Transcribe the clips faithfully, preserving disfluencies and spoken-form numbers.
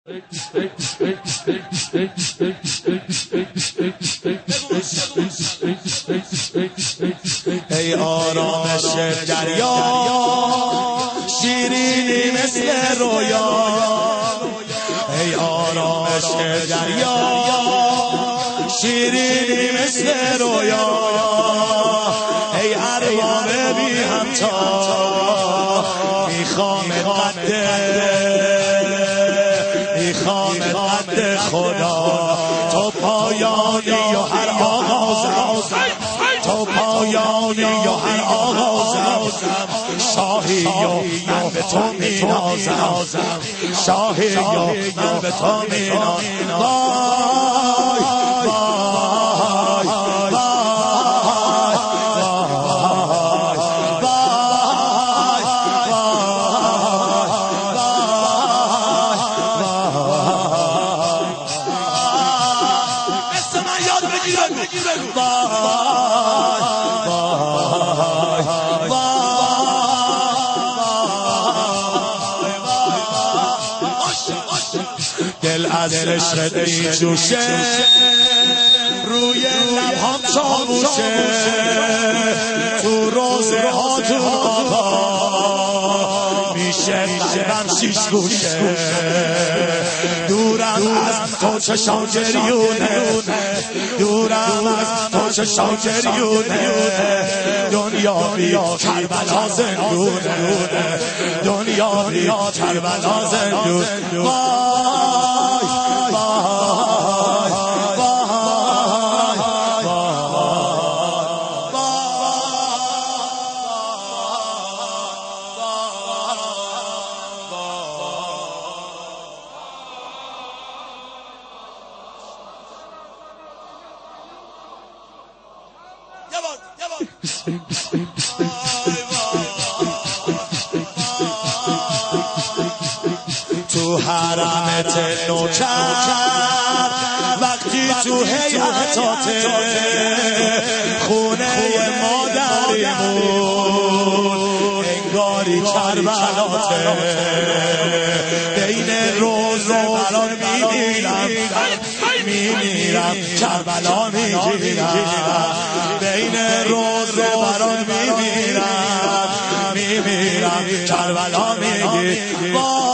ای آرامش دریا شیرینی مثل رویا، ای آرامش دریا شیرینی مثل رویا، ای ارباب بی همتا میخوام قد میخوام قد خدا، تو پایانی و هر آغازم، تو پایانی و هر آغازم، شاهی و من به تو مینازم، شاهی و من به تو مینازم. وای وای دل از عشقت میجوشه، روی لبهام چاوشه، تو روزه ها تو آقا میشه قلبم شیش گوشه، دورم از تو چشام گریونه، دورم از تو چشام گریونه، دنیا بیا کربلا زندونه، دنیا بیا کربلا زندونه. تو حرمت نوکر وقتی تو هیئتاته، خونه مادریمون انگاری کربلاته، بین روز برات میمیرم میمیرم کربلا میگیرم، بین روز برات میمیرم میمیرم کربلا میگیرم.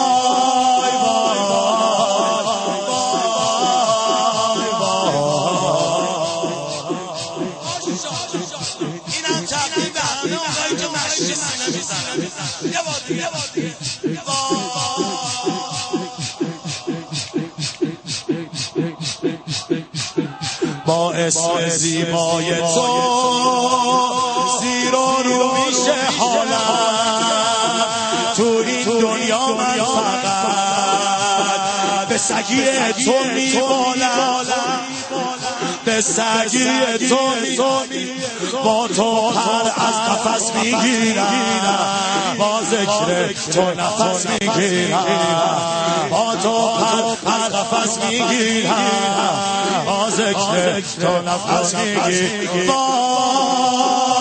با اسم زیبای تو زیر و رو میشه حالم، تو این دنیا من فقط به سگی تو میبالم، به سگی تو میبالم، با تو پر از قفس میگیرم، با ذکر تو نفس میگیرم، با تو پر از قفس میگیرم، با ذکر تو نفس میگیرم.